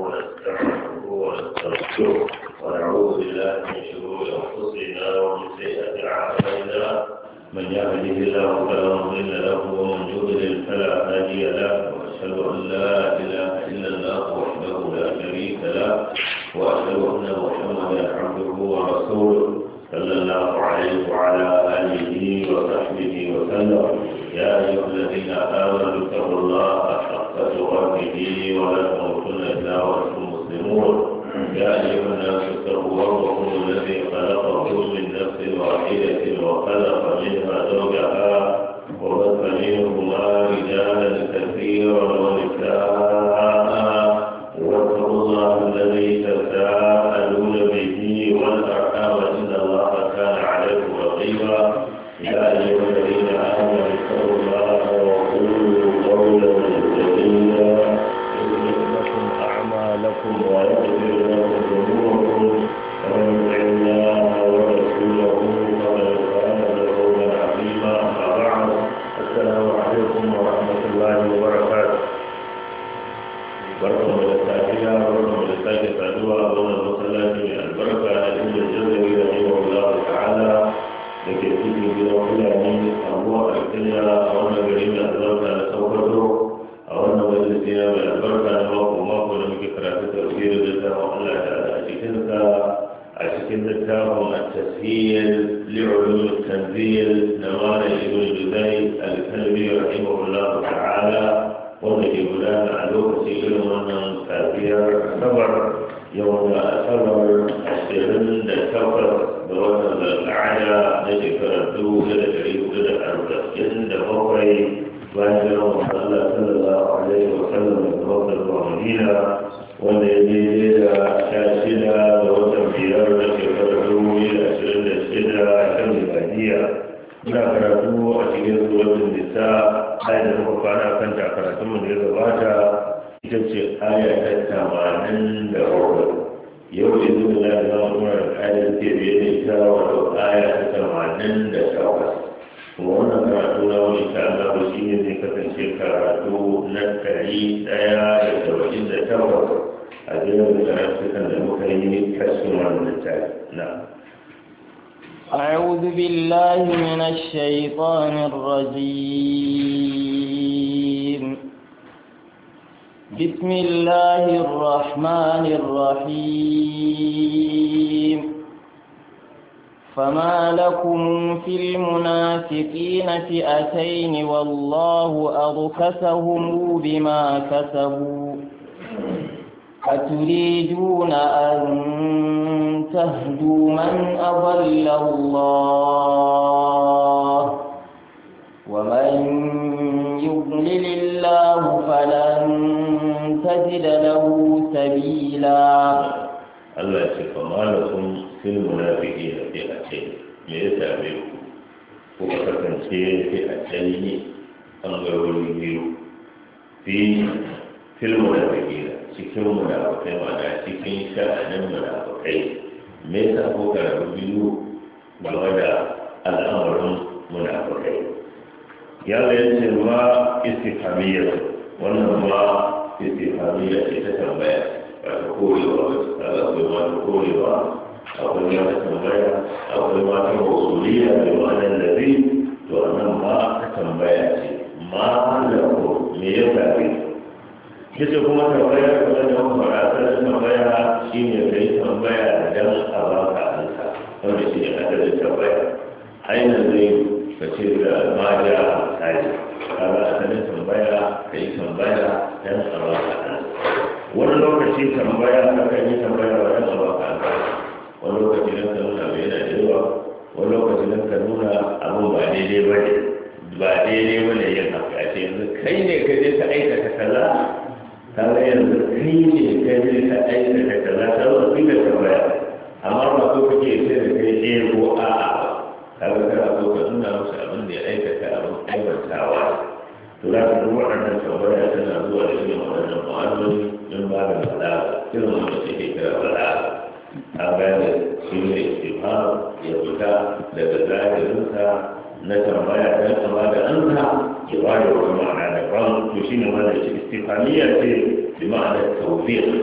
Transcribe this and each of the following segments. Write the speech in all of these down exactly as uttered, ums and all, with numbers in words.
ونستعينه ونستغفره ونعوذ بالله من شرور أنفسنا ومن سيئات أعمالنا من يهده الله فلا مضل له ومن يضلل فلا هادي له وأشهد أن لا إله إلا الله وحده لا شريك له وأشهد أن محمدا عبده ورسوله صلى الله عليه وعلى آله وصحبه وسلم. يا أيها الذين آمنوا اتقوا الله حق تقاته ولا تموتن إلا وأنتم مسلمون. يا أيها الناس اتقوا ربكم الذي خلقكم من نفس واحدة وخلق منها زوجها وبث منهما رجالا كثيرا ونساء واتقوا الله الذي تساءلون به والأرحام إن الله كان عليكم رقيبا. يا أيها الذين آمنوا اتقوا الله وقولوا قولا سديدا يصلح لكم أعمالكم ويغفر لكم ذنوبكم ومن يطع الله ورسوله فقد فاز فوزا عظيما. أما بعد السلام عليكم ورحمة الله وبركاته. بركة من الساكنة بركة من الساكنة فدوى أبونا المصلاة من البركة إن الجزء رحمه الله تعالى لكي تجي بلا فلاني أبوه الكلية أولا قريبا البركة لسوكته أولا مجلسنا من البركة نماكو ماكو نمكي كرافة تأثير ذاته وأن تعالى أشكنك أشكن ذاته التسهيل لعلوم التنزيل نوال ابن الجزي الكلبي رحمه الله تعالى ومجي بلان علوك سيئل من كافير صبر يوم أصبر أشترن للسفر بوطن الأعلى نشكر الدو لدى شريف لدى أربعين دفوقي وأنجل صلى الله عليه وسلم بوطن المدينة والذي إلى شاشدة بوطن بيار نشكر الدو إلى أشترن الشدة كم الهدية ina karatu a cikin suratul nisa ayat da muka fara kan ta karatun mu da ya gabata ita ce aya ta tamanin da hudu. Yau da zuwa da zama kuma da ayat ce biye da ita wato aya ta tamanin da takwas. Kuma wannan karatu na wani ta Allah shi ne zai kasance karatu na ɗari ɗaya da saba'in da takwas a jerin karatukan da muka yi kashin wannan littafi. Na'am. أعوذ بالله من الشيطان الرجيم. بسم الله الرحمن الرحيم. فما لكم في المنافقين فئتين والله أركسهم بما كسبوا أتريدون أن تهدوا من أضل الله ومن يضلل الله فلن تجد له سبيلا. الله يشفى ما لكم في المنافقين فئتين ليس بكم وكفن شيء فئتين أنغروا في في المنافقين cikin munafukai mana cikin sha'anin munafukai me yasa ko karatu biyu game da al'amarin munafukai ya yace ma istifhamiyya wannan ma istifhamiyya ce ta tambaya ba ta korewa ba ta akwai ma ta korewa akwai ma ta tambaya akwai ma ta mausuliya da ma'anar lazi to nan ma ta tambaya ce ma lahu me ya zabe yace kuma tambaya kuma da fara sai tambaya shine kai tambaya dan a baka ansa wanda shi ne adadin tambaya aina zai kace da maja sai kaga adadin tambaya kai tambaya dan a baka ansa wani lokaci tambaya kaga ni tambaya dan a baka ansa wani lokaci dan ka nuna bai da yawa wani lokaci dan ka nuna abun ba daidai bane ba daidai bane yin haka ce yanzu kai ne ka je ka aikata kaza kaga yanzu kai ne ka je ka aikata kaza ta zo ka tambaya amma ba ko kake sai da kai eh ko a'a kaga kana so ka nuna musu abin da ya aikata abin aiwatawa to za ka duba wannan tambaya tana zuwa da irin wannan ma'anoni don ba da balaga irin wanda take kira balaga a gane shi ne istifham ya fita daga zahirinsa na tambaya don kama da ansa ya ba da wani ma'ana daban to shi ne wanda shi istifhamiyya ce bi ma'anar tawfiq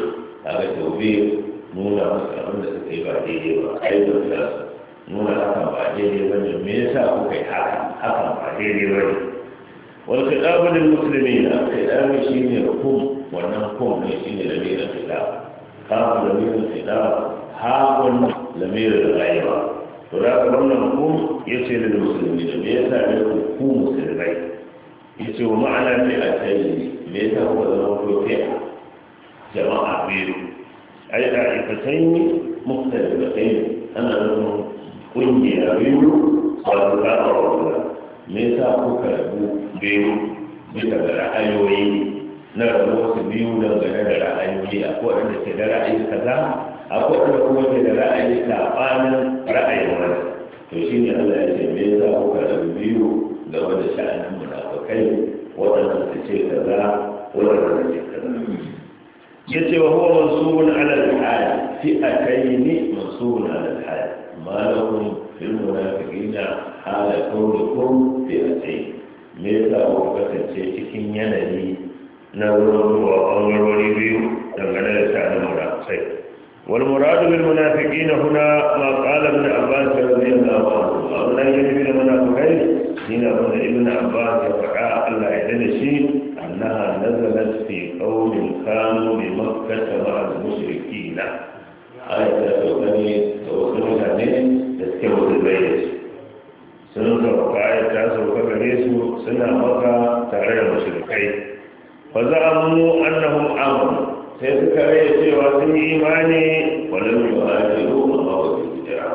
kaga tawbih nuna musu abin da suka yi ba daidai ba aibin da nuna hakan ba daidai ba ne me yasa kuka yi haka hakan ba daidai ba ne wal khitabu lil muslimina khitabu shine hukum wannan hukum ne shine lamirin khitabu kafu lamirin khitabu hakun lamirin ghaiba to da wannan hukum yace lil muslimina me yasa ne ku musulmai yace wa ma'ana ne a tayi me yasa kuka zama ko jama'a biyu أي طائفتين مختلفتين أنا لهم قنية بيو صدقاء ربنا ميسا كوكا بيو بيسا رأيوي نرموس بيو نغنى رأيوي أكو أن تدى رأي كذا أكو أن أكو تدى رأي كأبانا رأي وانا تشيني الله يسي ميسا كوكا بيو لغد شأن المنافقين وانا تشي كذا وانا تشي كذا yace wa huwa mansubun ala al-hal fi'atayn mansubun ala al-hal ma lahum fil munafiqina hala qawlukum fi'atayn me yasa ku kasance cikin yanayi na ruwa bangarori biyu dangane da sha'anin munafiqai wal muradu bil munafiqina huna ma qala ibn abbas radiyallahu anhu Allah ya yi da munafiqai shine abin ibn abbas ya faɗa Allah ya dade shi أنها نزلت في قوم كانوا بمكة مع المشركين آية تسوكني توصلوا ثانين تسكبوا البيت سنة وقعية تسوك بليسوا سنة مكة تغير المشركين فزعموا أنهم آمنوا سيذكر يسير وسن إيماني ولم يهاجروا الله في الهجرة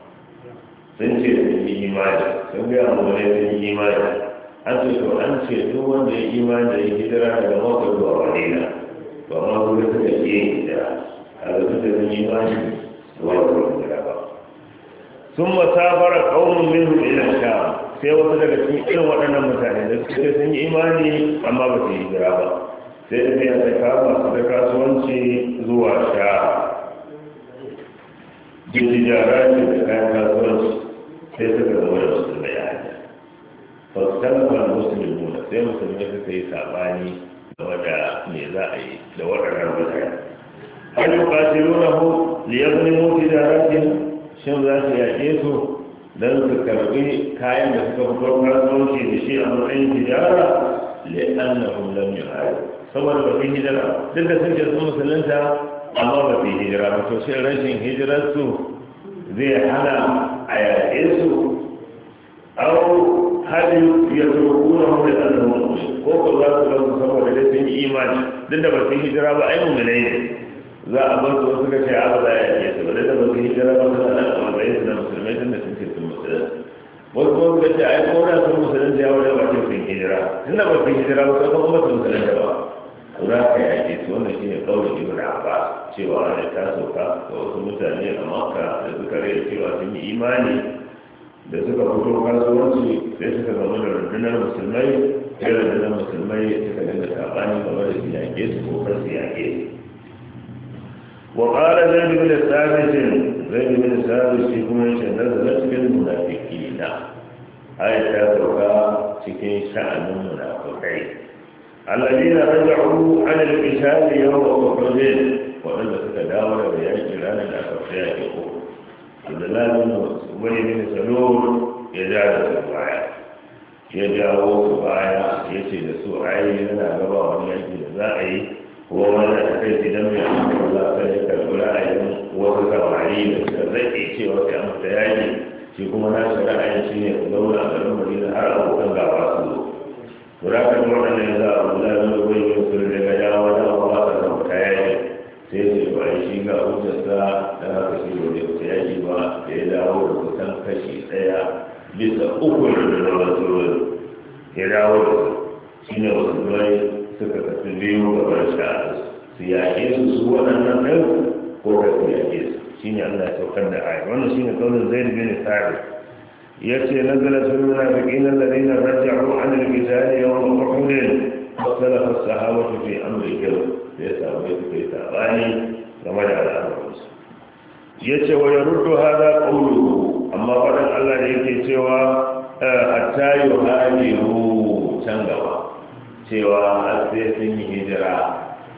سنة إيماني سنة إيماني an ce to an ce duk wanda ya imani da ya hijira daga mawaka zuwa madina to amma kuma suka yi hijira a lokacin da sun imani zuwa zuwa hijira ba sun masafara kaunin minhum ila sham sai wasu daga cikin irin waɗannan mutane da suke sun yi imani amma ba su yi hijira ba sai da biya ta kama su da kasuwanci zuwa sha jijjijara ce da kayan kasuwanci sai suka zama da musulmai a hanyar fasalafa musulmuna sai musulmai suka yi sabani game da me za a yi da waɗannan mutane an yi ƙasirunahu liyazlimu tijaratin shin za su yaƙe su don su karɓi kayan da suka fito kasuwanci da shi a matsayin tijara li'annahum lam yuhajiru saboda ba fi hijira duk da sun ce sun musulunta amma ba fi hijira ba to shin rashin hijirarsu zai hana a yaƙe su au hali ya turkuna mu da annabawa ko ko za su ga saboda da sun yi imani duk da ba su hijira ba ai mu'minai ne za a bar su suka ce a ba za a yi su ba da ba su hijira ba suna da matsayin su na musulmai tun da sun ce sun musulunci wasu kuma suka ce ai ko da sun musulunci ya wani ba ce sun hijira tun da ba su hijira ba sai kuma ba su musulunci ba za ka yaƙe su wannan shine kawai ibn abbas cewa ana ta sauka ga wasu mutane a makka da suka rai cewa sun yi imani da suka fito kasuwanci sai suka zama da rundunar musulmai sai rundunar musulmai suka dinga sabani game da su yaƙe su ko kar su yaƙe su wa qala zaid bin thabit zaid bin thabit shi kuma yace nazalat fil munafiqina ayat ta sauka cikin sha'anin munafiqai alladhina raja'u 'ala al-qital yawm uhud wa wanda suka dawo daga yaƙi ranar da aka fara yaƙi ko Abdullahi bin Ubay bin Salul ya dawo su baya ya dawo su baya ya ce da su ai yana gaba wani yaki da za a yi ko wani da kai idan mai amfani za ka yi karɓi ra'ayin wasu samari da suka zake cewa sai an fita yaki shi kuma na shi ra'ayin shi ne su zauna a garin Madina har abokan gaba su zo. To da ka ji waɗannan ya za a Abdullahi bin Ubay bin Salul daga dawo da ba ka san fita yaki sai ce ba shi ga hujjarsa da haka shi ne da yaki ba da ya dawo da kusan kashi ɗaya bisa uku da wasu ya dawo da su shi ne wasu zuwai suka kasu biyu ga barsha su yaƙe su su waɗannan ɗan ko ka su yaƙe su shi ne allah ya saukar da aya wannan shi ne kaunin zai bin sa'ad ya ce nazala sun nuna bikin lalazina raja'u an al-qitali yawm uhud fasalafa as-sahabatu fi amri kyau sai sahabbai suka yi sabani game da al'amuransu ya ce wa ya rudu hada ƙauluhu amma faɗin Allah da yake cewa hatta yi hajiru can gaba cewa har sai sun yi hijira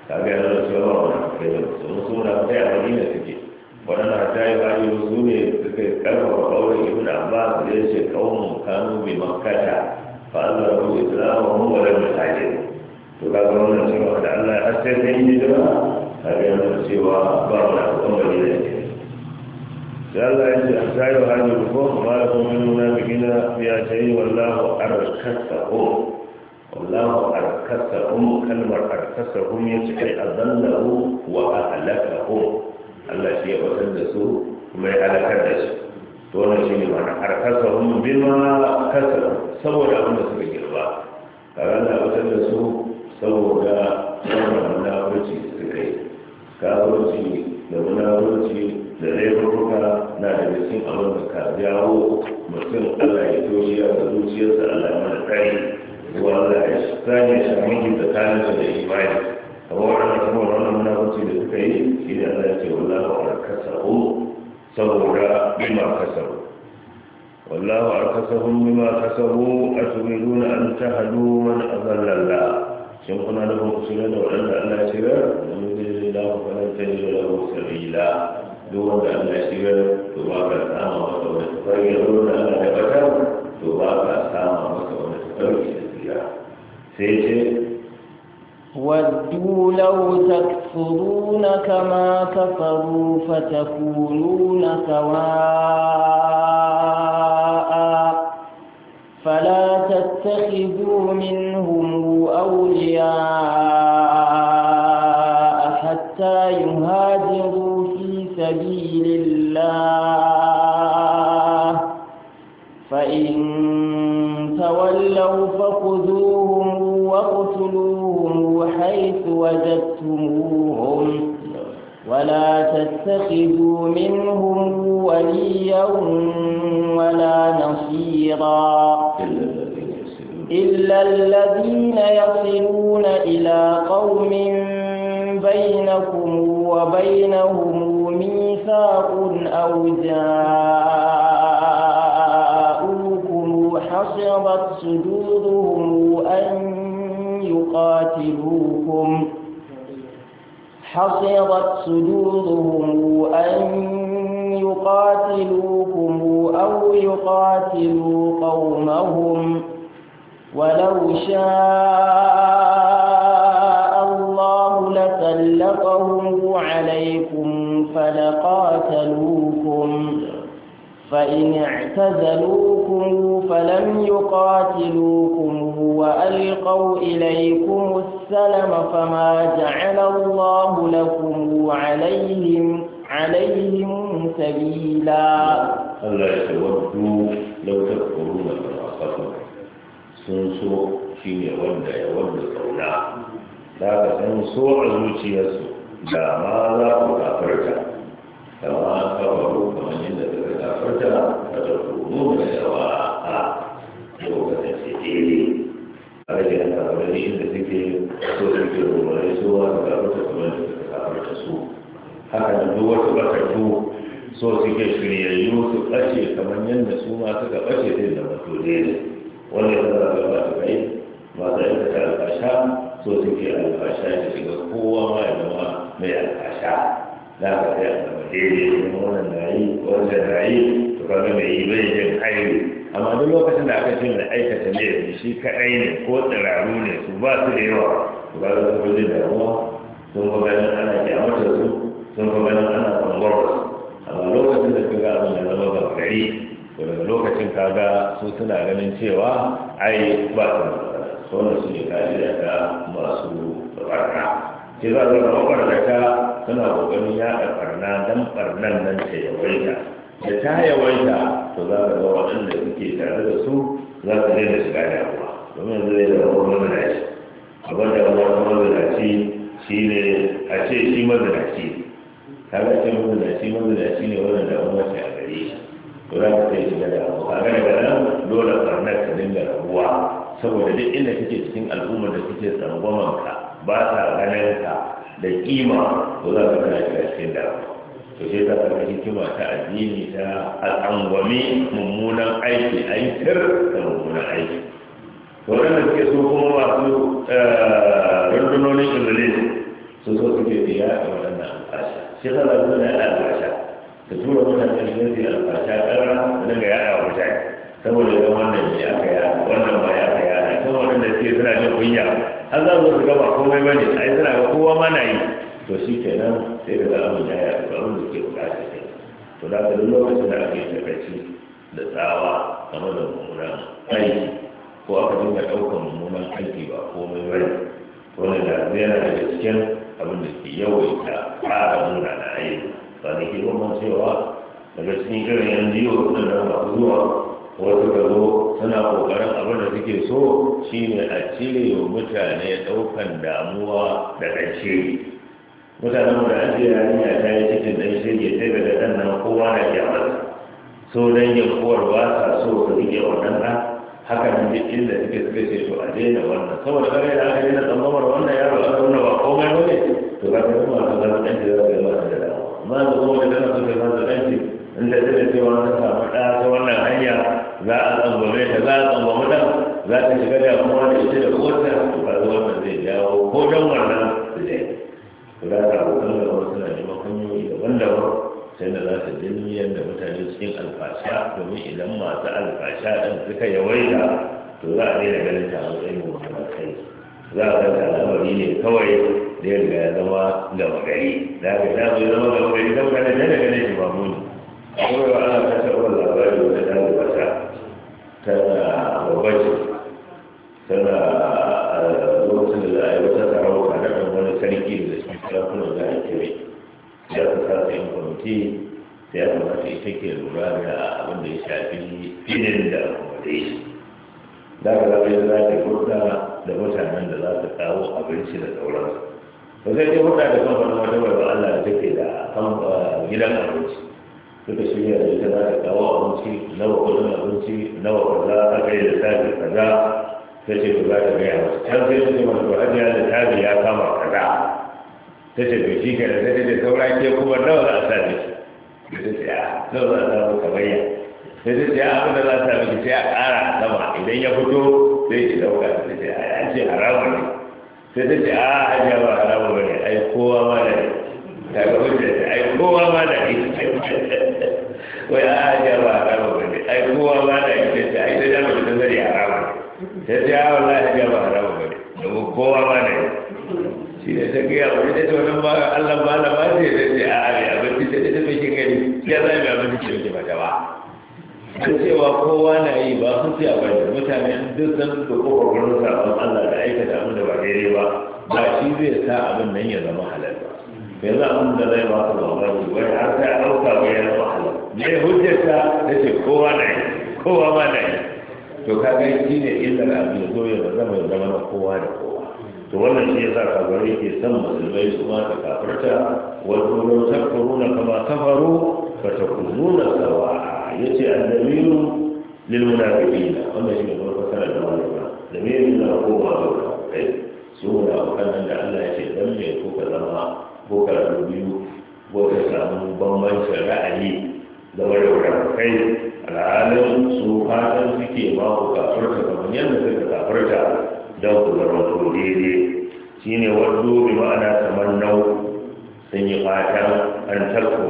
kaga yana da cewa wani kai da su musu na kai a madina suke waɗanda ta yi hajji su ne suka karfafa kawai ibn abbas da ya ce kawun kanu bi makkata fa Allah rabu islamu mu wa lam yahajir to kaga wannan cewa da Allah har sai sai yi jira kaga yana da cewa ba wani abu madina ne sai Allah ya ce a sayo hajji ko ma la kun min munafiqina ya tayi wallahu arkasahum wallahu arkasahum kalmar arkasahum yace kai azallahu wa ahlakahum Allah shi ya batar da su kuma ya halakar da su to wannan shine ma'ana arkasahum bima kasabu saboda abin da suka girba kaga Allah batar da su saboda wannan munafurci suka yi kafirci da munafurci da laifuka na da cikin abin da ka jawo mutum Allah ya toshiya da zuciyarsa Allah ya mana tsari wanda ya sanya shamiki tsakaninsa da imani kamar wannan kuma wannan munafurci da suka yi shi ne Allah ya ce wallahu arkasahu saboda bima kasabu wallahu arkasahum bima kasabu aturiduna an tahdu man adalla Allah shin kuna da ku shiga da wanda Allah ya shiga dan lillahi fa lan tajidu lahu sabila duk wanda Allah ya shiga to ba ka samu masa wani tsari da Allah ya bata to ba ka samu masa wani tsari ودوا لو تكفرون كما كفروا فتكونون سواء فلا تتخذوا منهم أولياء حتى يهاجروا في سبيل الله فإن تولوا فخذوهم واقتلوهم حيث وجدتموهم ولا تتخذوا منهم وليا ولا نصيرا إلا الذين يصلون إلى قوم بينكم وبينهم ميثاق أو جاءوكم حصرت صدورهم أن يقاتلوكم حصرت صدورهم أن يقاتلوكم أو يقاتلوا قومهم ولو شاء الله لسلطهم عليكم فلقاتلوكم فإن اعتزلوكم فلم يقاتلوكم وألقوا إليكم السلم فما جعل الله لكم عليهم عليهم سبيلا. الله يتودوا لو تكفرون كما كفروا سنسو شيء ولا يود قولا لا تنسوا عزوتيسو لا ما لا تكفرتا كما كفروا كما يند تكفرتا فتكونون سواء lokacin sitiri a rage na kamarni inda suke so suke rumarai suwa da kafarta kuma da suka kafarta su haka da duk wasu bakartu so suke shiryayyu su ɓace kamar yadda su ma suka ɓace zai zama to ne wanda ya zara gaba su kai masu aikata alfasha so suke alfasha da shiga kowa ma ya zama mai alfasha za ka sai a zama daidai kuma wannan na yi wanda na yi to kaga mai yi bai yin hairi amma duk lokacin da aka ce mai aikata ne shi kaɗai ne ko tsiraru ne su ba su da yawa su ba su fi da damuwa sun fi ganin ana kyamata su sun fi ganin ana tsangwar su amma lokacin da ka ga abin da zama ga gari to daga lokacin ka ga su suna ganin cewa ai ba su da wannan su ne kariya ta masu barna ke za su zama barnata suna ƙoƙarin yaɗa barna don barnan nan ta yawaita da ta yawaita to za ka ga waɗanda suke tare da su za ka daina shiga damuwa domin zai da wani mazinaci abin da wani mazinaci shi ne a ce shi mazinaci ka ga ce mazinaci mazinaci ne wannan da wani wace a gare shi to za ka sai shiga damuwa a gane daga nan dole ɓarnar ka dinga rabuwa saboda duk inda kake cikin al'ummar da suke tsangwamanka ba ta ganin ka da kima to za ka kana shiga cikin damuwa to sai ta karɓi hikima ta addini ta al'angwami mummunan aiki a yi tir da mummunan aiki to waɗanda suke so kuma masu rundunonin iblis su so suke da ya ga waɗannan alfasha shi ta zaɓi da ya alfasha ta tura mutane da yanzu alfasha ƙarra da daga yaɗa wa mutane saboda ga wannan ya aka yaɗa wannan ba ya aka yaɗa kan waɗanda suke suna jin kunya an za su gaba komai ba ne ai suna ga kowa ma na yi to shi kenan sai ka ga abin ya yaɗa abin da suke buƙata ne to da ka duk lokacin da aka yi takaici da tsawa game da mummunan aiki ko aka dinga ɗaukar mummunan aiki ba komai bane wanda da zai yana daga cikin abin da ke yawaita ƙara nuna na aiki ba da ke kuma cewa daga cikin irin yan jiyo ɗin nan masu zuwa wasu ka zo suna ƙoƙarin abin da suke so shine a cire wa mutane ɗaukan damuwa da ɗan shiri mutanen da an ce yarinya ta yi cikin ɗan shiri sai daga ɗan nan kowa na kyamarsa so dangin kowar ba sa so su rike wannan ɗan haka nan duk inda suke suka ce to a daina wannan saboda kare da aka daina tsammamar wannan yaro aka nuna ba komai ba ne to ka kai kuma ka zama ɗanci za ka yi masa da damu amma da kuma da kana so ka masa ɗanci in da zai ce wani samu ɗa ta wannan hanya za a tsangwame ta za a tsangwame ɗan za ta shiga damuwa da ita da kowace to ka zo wannan zai jawo ko don wannan su ne to za ka abokan gaba suna neman hanyoyi daban-daban sai da za su dilmiyar da mutane cikin alfasha domin idan masu alfasha ɗin suka yawaita to za a daina ganin ta matsayin mutum kai za a ga al'amari ne kawai da ya riga ya zama gama gari da aka ta zo zama gama gari zama ganin da daga ganin shi ba muni kawai wa ana ta taɓa labari wata ta wata tana babbace tana lokacin da za a yi wata sarauta na ɗan wani sarki da cikin sarakunan za a kire ya ka sa yin kwamiti sai ya kamata ita ke lura da abin da ya shafi filin da accommodation da ka zaɓe da za ta hurɗa da mutanen da za su kawo abinci da sauransu ba zai ta hurɗa da kamfanin wata bai Allah da take da gidan abinci suka shirya da ita za ta kawo abinci nawa kudin abinci nawa kaza aka yi da tafi kaza ta ce to za ta gaya masu can sai ta ce masu hajiya da tafi ya kama kaza ta ce to shi kenan sai ta ce saura ke kuma nawa za a sa miki da ta ce a nawa za a sa maka bayya sai ta ce a abin da za a sa miki sai a ƙara sama idan ya fito sai ki ɗauka ta ce a ya ce haramun ne sai ta ce a hajiya ba haramun ba ne ai kowa ma da ne ta ga hujja ce ai kowa ma da ne wai a hajiya ba haramun ba ne ai kowa ma da ne ta ce ai ta jama ta zari haramun sai ta ce a wallahi hajiya ba haramun ba ne domin kowa ma da ne shi ne ta gaya wani ta ce wani ba Allah ba na ba ce ta ce a abi abinci ta ce ta mai kin gani ya zai mai abinci ce mace mata ba ta cewa kowa na yi ba sun ce a bane mutane duk san da kofar wurin sabon Allah da aikata abin da ba daidai ba ba shi zai sa abin nan ya zama halal ba yanzu abin da zai ba su mamaki wani har ta ɗauka ba ya zama halal ne hujjarta ta ce kowa na yi kowa ma na yi to kaga shi ne illar abin ya zo ya zama ya zama na kowa da kowa to wannan shi yasa kafirai ke san musulmai su ma ta kafirta wa kullu takfuruna kama kafaru fa takununa sawa yace annabiyyu lil munafiqina wannan shi ne fasara da wannan damirin na kowa ga kai su da kan da Allah ya ce dan me ko ka zama ko ka biyu ko ka samu bambancin ra'ayi da wani kai alhalin su fatan suke ma ku kafirta kamar yadda suka kafirta don ku zama to daidai shi ne wadda bi ma'ana kamar nau sun yi fatan an tarko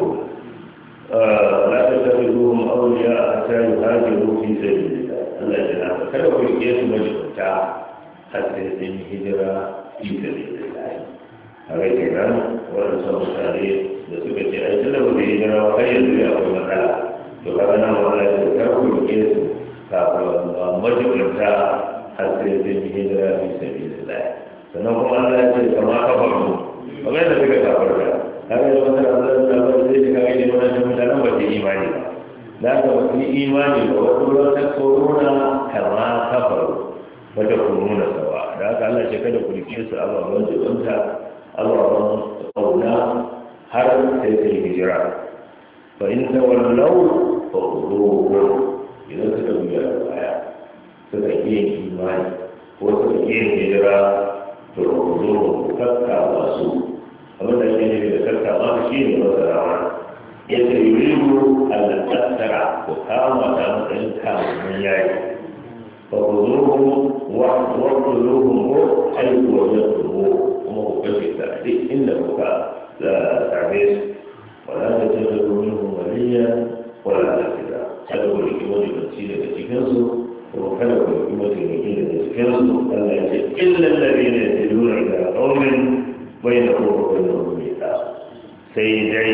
la ta tafi ruhun auliya a tsari hajji rufi sai da Allah ya na kada ku rike su majibta har sai sun yi hijira fi sai da a rai kenan waɗansu mutane da suka ce ai tunda ba zai hijira ba har yanzu ya akwai matsala to kaga nan wala ya ce kar ku rike su kafin majibta har sai zai yi hijira fi sabi da lai sannan kuma Allah ya ce kama kafar mu kamar yadda suka kafar da kaga da wata Allah da ba zai ji kaga ne wannan mutanen ba su imani ba da ka ba su imani ba wato wata korona kama kafar wata korona sawa da haka Allah ce kada ku rike su ababen jibanta ababen kauna har sai sai hijira fa in tawallau fa khuduhu idan suka biya da baya suka iya imani ko suka iya hijira to zo kakka masu abin da ke nufi da kakka masu shi ne masu rawa ya ce yuridu al-tattara ko kama ta matsayin kamun yayi fa ku zo wa ku zo ko aiki wajen tsoro kuma ku kashe ta duk inda kuka same su wala da ta da domin humaniya wala da fita kada ku riki wani bacci daga cikinsu ko kada ku riki wani bacci daga cikinsu Allah ya ce illa lalina ya tilura ila ƙaunin bai da kowa bai da rumita sai dai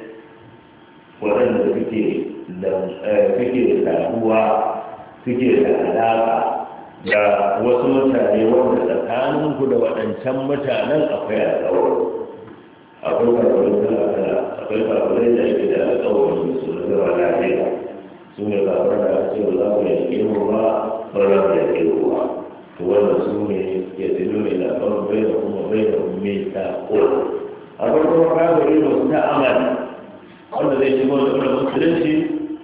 waɗanda suke da suke saduwa suke da alaƙa da wasu mutane wanda tsakaninku da waɗancan mutanen akwai alƙawari akwai kafirai kala-kala akwai kafirai da ake da alƙawari su da zama lafiya su ne kafirai da ake wa za mu yaƙe mu ba ba za mu yaƙe mu ba to wannan su ne ya tilo ne da kawai bai da kuma bai da mai ta ƙola akwai kuma kafirai masu ta amana wanda zai shigo da wani musulunci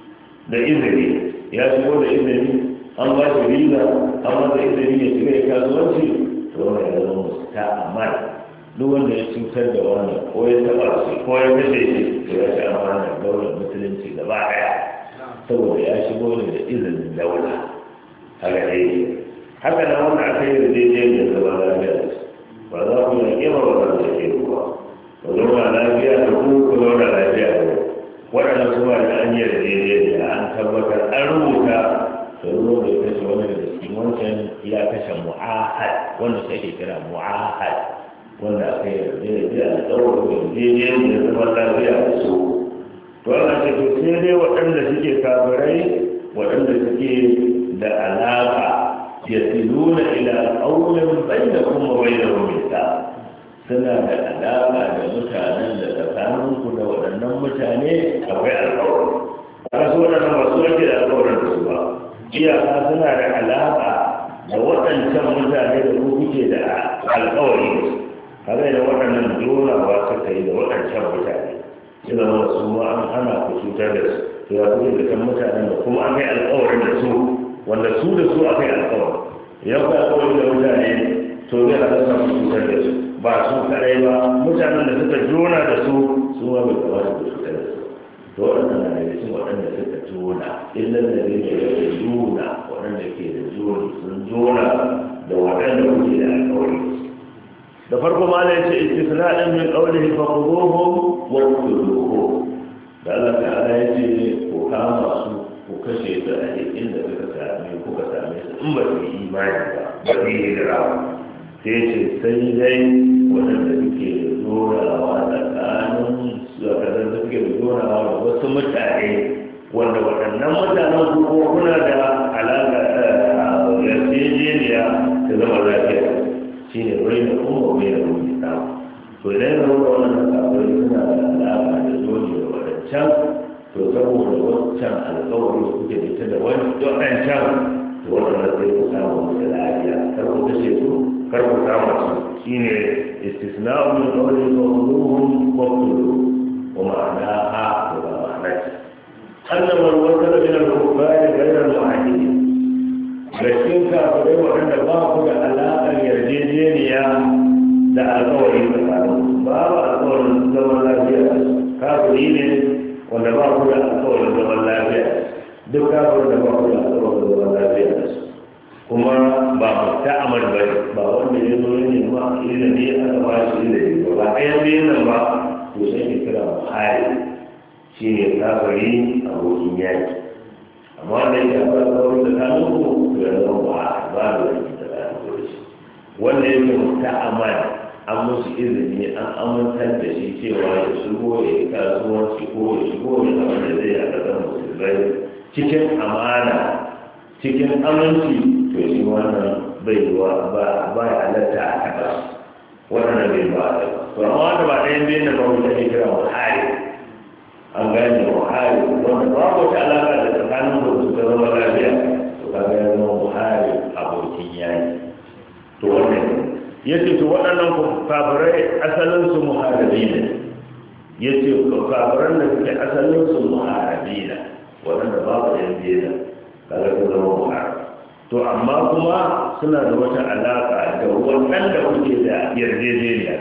da izini ya shigo da izini an ba shi riga an ba da izini ya shiga ya kasuwanci to wannan ya zama musu ta amana duk wanda ya cutar da wani ko ya taba shi ko ya kashe shi to ya ci amana daular musulunci gaba daya saboda ya shigo ne da izinin daula haka dai haka na wanda aka yi yarjejeniyar zama lafiya ba za ku yaƙe ba ba za ku yaƙe ba ku zauna lafiya da ku ku zauna lafiya da waɗanda kuma da an yi yarjejeniya an tabbatar an rubuta da ruwan da ya kashe wani da cikin wancan ya kashe mu'ahad wanda sai ake kira mu'ahad wanda aka yi yarjejeniya da tsawon yarjejeniya da zaman lafiya da su to ana ce to sai dai waɗanda suke kafirai waɗanda suke da alaƙa ya tiluna ila ƙaunin bai da kuma bai da rumita suna da alaƙa da mutanen da tsakaninku da waɗannan mutane akwai alƙawari a su waɗannan ba su ake da alƙawarin da su ba iyaka suna da alaƙa da waɗancan mutane da ku kuke da alƙawari kare da waɗannan jonawa suka yi da waɗancan mutane ya zama da su ma an hana ku cutar da su to ya kuke da kan mutanen da kuma an kai alƙawarin da su wanda su da su akai alƙawari idan ku alƙawari da mutane to zai hana sa ku cutar da su ba su kaɗai ba mutanen da suka jona da su su ma bai kamata ku cutar da su to waɗannan na daga cikin waɗanda suka jona illan da zai da yake jona waɗanda ke da joni sun jona da waɗanda kuke da alƙawari da farko ma da yace istisna'in min qawlihi fa khuduhum wa qtuluhum da Allah ta'ala yace ko kama su ko kashe su a inda suka same kuka same su in ba su imani ba ba su yi hijira sai yace sai dai waɗanda suke zorawa tsakanin su da kadan suke zorawa da wasu mutane wanda waɗannan mutanen ku ko kuna da alaƙa yarjejeniya ta zama lafiya shi ne bai da kuma bai da kuma ta to idan ya zama wannan kafin suna da alaƙa da zoji da wadancan to saboda wancan alƙawari da kuke da ita da wadancan to waɗanda sai ku samu musu lafiya kar ku kashe su kar ku samu su shi ne istisna'u min qawli qawluhum qawluhum wa ma'anaha wa ma'anati annama al-wasl min al-kuffar ghayra al-mu'ahidin gaskin kafirai waɗanda ba ku da alaƙar yarjejeniya da alƙawari tsakanin ba ba alƙawarin zaman lafiya kafiri ne wanda ba ku da alƙawarin zaman lafiya duk kafirin da ba ku da alƙawarin zaman lafiya kuma ba mu ta'amar ba ba wanda ya zo ne ma ilimi a gaba shi ilimi ba ba ɗayan biyu nan ba to sai ke kira muhari shi ne kafiri abokin yaki amma wanda ya ba alƙawarin da kanin ku ya zama ba ba da wani da za a gudu shi wanda yake muta'amal an musu izini an amintar da shi cewa ya shigo ya yi kasuwanci ko ya shigo ya zama da zai a ƙasar musulmai cikin amana cikin aminci to shi wannan bai yiwa ba ba ya halatta a taɓa wannan bai ba a to amma wanda ba ɗayan biyan da ba wanda ake kira muhari an gane muhari wanda babu wata alaƙa da tsakanin da su ta zama lafiya kaga ya zama muhari abokin yaki to wannan yace to waɗannan kafirai asalin su muharibi ne yace kafiran da suke asalin su muharibi ne waɗanda babu yan biya kaga su zama muhari to amma kuma suna da wata alaƙa da waɗanda kuke da yarjejeniya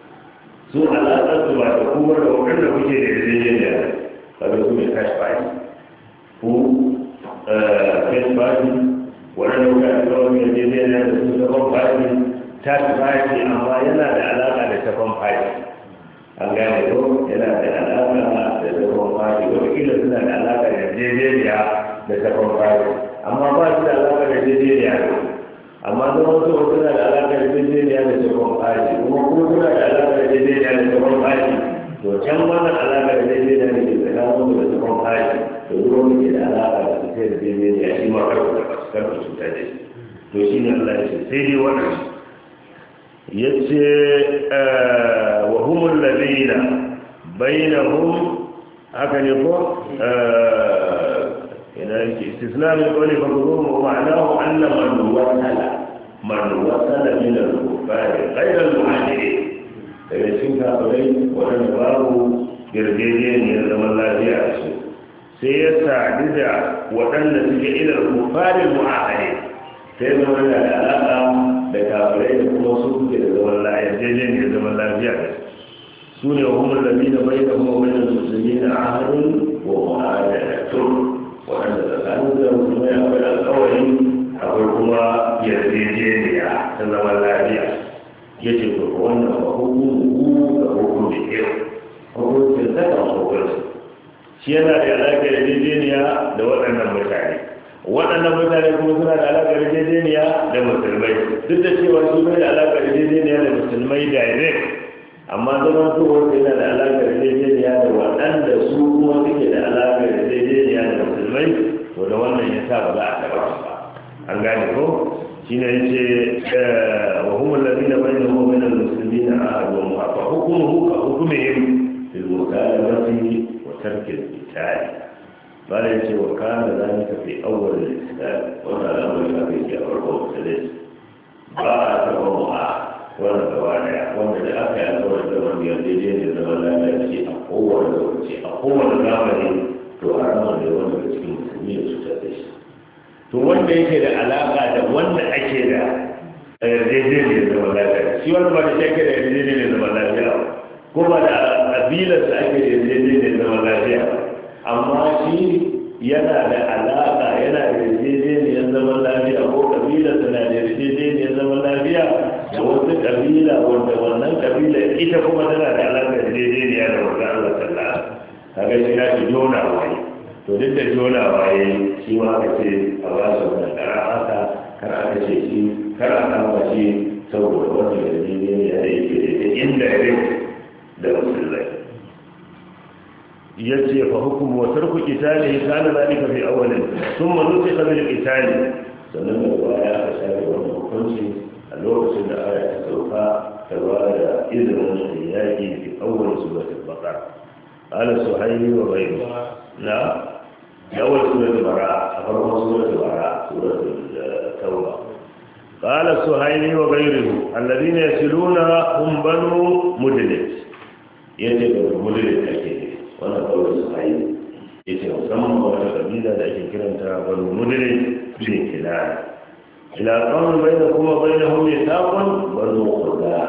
su alaƙar su ba da kuma da waɗanda kuke da yarjejeniya kaga su ne cash price ko cash price waɗanda kuka da kawai yarjejeniya da su gaban price ta tufafi amma yana da alaƙa da tafan fadi an gane ko yana da alaƙa da tafan fadi wakilin suna da alaƙa da jejeriya da tafan fadi amma ba su da alaƙa da jejeriya amma zama su suna da alaƙa da jejeriya da tafan fadi kuma kuma suna da alaƙa da jejeriya da tafan fadi to can wannan alaƙa da jejeriya da ke tsakanin da tafan fadi to ruwan da ke da alaƙa da sosai da jejeriya shi ma karku da karku cuta da shi to shi ne Allah ya ce sai dai wannan ya ce wa humul ladina bainahum haka ne ko ina yake istisnamin qawli fa huwa ma'anahu anna man wasala man wasala min al-kufar ghayra al-muhajirin daga cikin kafirai wanda babu yarjejeniyar zaman lafiya a su sai ya sadu da waɗanda suke ila al-kufar al-mu'ahidin sai zama da alaƙa da kafirai da kuma su kuke da zaman lafiya jejen da zaman lafiya da su ne wa humar da da bai da kuma wajen musulmi na ahadun wa mu'adalatun waɗanda tsakanin da musulmai akwai alƙawari akwai kuma yarjejeniya ta zaman lafiya ya ce ko wannan ba hukumu da hukum da yau hukuncin ta kan hukunci shi yana da alaƙa yarjejeniya da waɗannan mutane waɗannan mutane kuma suna da alaƙar jejeniya da musulmai duk da cewa su bai da alaƙar jejeniya da musulmai direct amma zaman tuwar yana da alaƙar jejeniya da waɗanda su kuma suke da alaƙar jejeniya da musulmai to da wannan ya sa ba za a taɓa su ba an gane ko shi ne ya ce wa humul ladina bainahum wa bainal muslimina ahadun wa fa hukmuhu ka hukmihim fil mukalamati wa tarkil qital قال يجي وكان ذلك في أول الإسلام وما الأمر الذي يأمره الثلاث باعت ومعا ولا توانع وما الأخي أدور الزمن يدين الزمن لا يأتي أقوى الزمن أقوى الزمن تعلم لون المسلمين المسلمين ستاتيش تولد يجي العلاقة وان أكيد يدين الزمن لا يأتي سوى ما تشكل يدين الزمن لا يأتي كما قبيلة أكيد يدين الزمن لا يأتي amma shi yana da alaƙa yana da yarjejeniyar zaman lafiya ko ƙabila tana da yarjejeniyar zaman lafiya da wasu ƙabila wanda wannan ƙabila ita kuma tana da alaƙa da yarjejeniya da wanda Allah sallah kaga shi na shi jona waye to duk da jona waye shi ma aka ce a ba su wannan ƙara haka kar aka ce shi kar a kama shi saboda wannan yarjejeniya da yake da inda ya da musulmai yace fa hukum wa tarku qitalihi kana zalika fi awwalin thumma nusikha bil qitali sannan da baya aka shafe wannan hukunci a lokacin da aya ta sauka ta bada izinin yaki fi awwal surati al-baqara qala suhayli wa ghayruhu la awwal surati al-baqara farko surati al-baqara surati at-tauba qala suhayli wa ghayruhu alladhina yasiluna hum banu mudlij yace mudlij ake wannan kawai su haini ya ce musamman wata kabila da ake kiranta banu mudire ne kilari ila kawai bai da kuma bai da hume takon banu kuda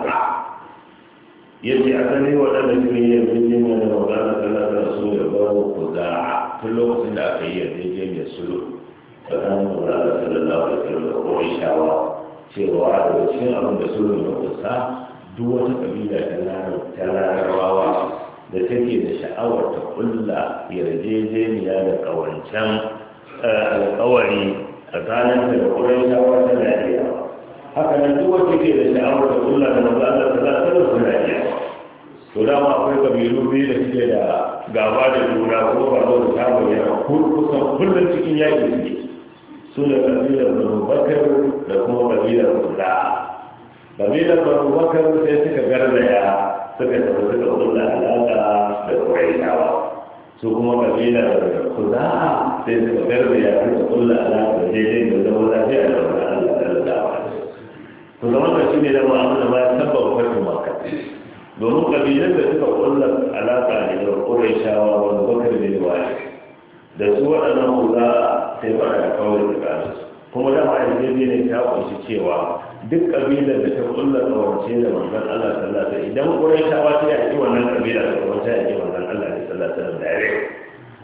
ya ce a sani waɗanda su yi yarjejeniya da magana talata su da banu kuda tun lokacin da aka yi yarjejeniyar sulu tsakanin magana sallallahu alaihi wasallam da kuma shawa cewa daga cikin abin da sulu ya kusa duk wata kabila ta larabawa da take da sha'awar ta kulla yarjejeniya da kawancan alkawari tsakanin da kuren shawar ta lafiya haka nan duk wata ke da sha'awar ta kulla da mazalar ta za ta rasu lafiya to dama akwai kabilu biyu da suke da gaba da juna ko ba zo da samun yana kusan kullum cikin yaƙi suke su da kabilar banu bakar da kuma kabilar kuda kabilar banu bakar sai suka garzaya suka tafi suka kulla alaƙa da ƙwaitawa su kuma ƙabilar kuza sai suka garba ya suka kulla alaƙa da daidai da zama lafiya da wani Allah da lafiya to zama ka shi ne da ma'amala ma ya sabba fatin maka domin ƙabilar da suka kulla alaƙa ne da ƙwaitawa wani bakar da yawa da su waɗannan kuza sai ba da kawai da ƙasu kuma dama a yanzu ne ta ƙunshi cewa duk ƙabilar da ta kulla kawance da manzon Allah sallallahu alaihi idan Quraishawa ta yaki wannan ƙabila da kawance yaki manzon Allah sallallahu alaihi wasallam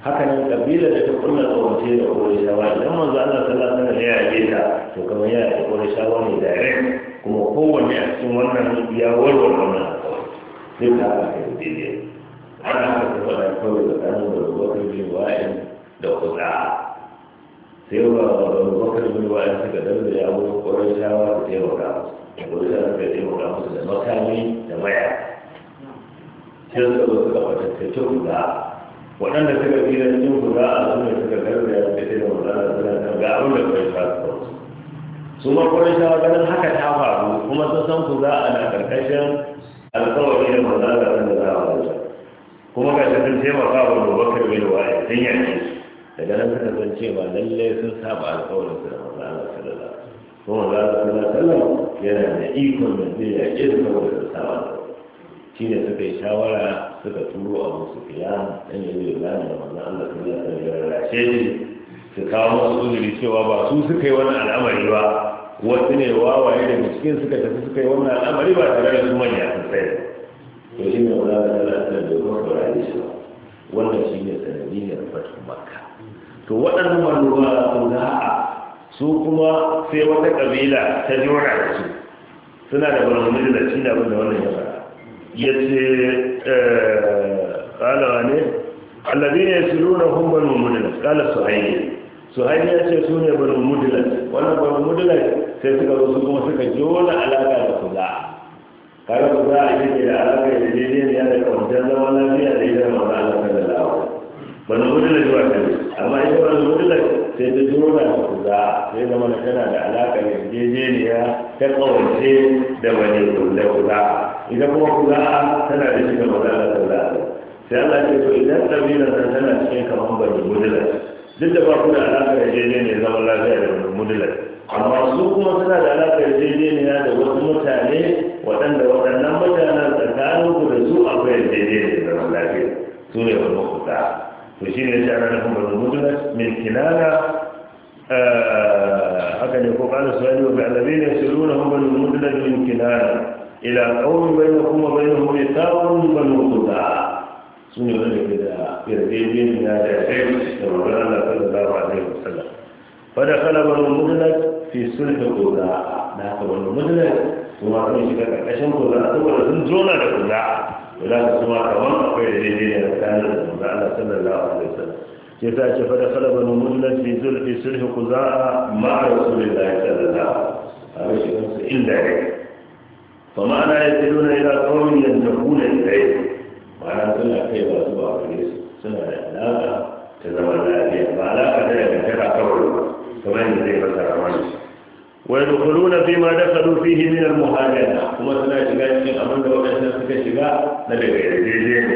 haka nan kabila da ta kulla kawance da Qurayshawa idan manzo Allah sallallahu alaihi wasallam ya yake ta to kamar ya yi Qurayshawa ne direct kuma kowanne a cikin wannan ya warware wannan sai ka ga daidai ana haka ta faɗa kawai da kanin da Abubakar bin Wa'il da Khuz'a sai ba Abubakar bin Wa'il suka dalda ya abu Qurayshawa da taimaka Qurayshawa suka taimaka musu da makami da maya sai suka zo suka fatattace Khuz'a waɗanda suka fi da cikin ku za a suna suka garba ya fi da wadanda suna kan ga abin da kai ta su su ma kwarai shawa ganin haka ta faru kuma sun san ku za a na karkashin alkawari da mazala da za a wuce kuma ga shi sun taimaka wa Abubakar bin Wa'il sun yanke daga nan suka san cewa lallai sun saba alkawarin su da mazala sallallahu kuma mazala sallallahu yana da ikon da zai yaƙe su saboda su saba shi ne suka yi shawara suka turo abu su fiya ɗan yi zai gane da manzan Allah su ya sani ya rarrashe shi su kawo masu uzuri cewa ba su suka yi wannan al'amari ba wasu ne wawaye daga cikin suka tafi suka yi wannan al'amari ba tare da su manya sun sai to shi ne wanda da Allah ta da kuma saurari shi ba wannan shi ne sanadiyyar fatan makka to waɗannan manoma sun za'a su kuma sai wata ƙabila ta jona da su suna da wani da shi da abin da wannan ya fara yace qala wane alladhina yaslunahum banu mudlaj qala suhayl suhayl yace sune banu mudlaj wannan banu mudlaj sai suka zo su kuma suka jona alaka da kuza kaga kuza yake da alaka da daidai ne da kawancan zaman lafiya da idan manzo Allah sallallahu alaihi banu mudlaj ba ta amma ita banu mudlaj sai ta jona da kuza sai zama tana da alaka da daidai ne ta kawance da wani kuza idan kuma kula tana da shiga magana sallah sai Allah ce to idan kabilar nan tana cikin kaman bani mudula duk da ba ku da alaka da jeje ne zaman lafiya da bani mudula amma su kuma suna da alaka da jeje ne da wasu mutane waɗanda waɗannan mutanen tsakanin ku da su akwai jeje ne zaman lafiya su ne wani kuka to shi ne shi ana nufin bani mudula min kinana haka ne ko kana suwani wa bi'alabi ne shiruna hun bani mudula min kinana إلى قوم بينكم وبينهم ميثاق بنو خزاعة سنة ذلك إذا يردين من هذا الشيء كما قال الله صلى الله عليه وسلم فدخل بنو مدلج في صلح خزاعة نحن بنو مدلج ثم أقول شكاك عشان خزاعة ثم نزلنا لخزاعة ولكن ثم كمان أقول يردين كان الله صلى الله عليه وسلم جزاك فدخل بنو مدلج في صلح في صلح خزاعة مع رسول الله صلى الله عليه وسلم إلا فمعنى يصلون إلى قوم ينتهون إليه معنى سنة كيف أصبح فريس سنة علاقة تزمن الآلية وعلاقة ذلك كيف قول كمان يزيد مثل عماني ويدخلون فيما دخلوا فيه من المهاجرة ثم سنة شقاء الشيء أمن لو أن نفسك شقاء نبي يزيدين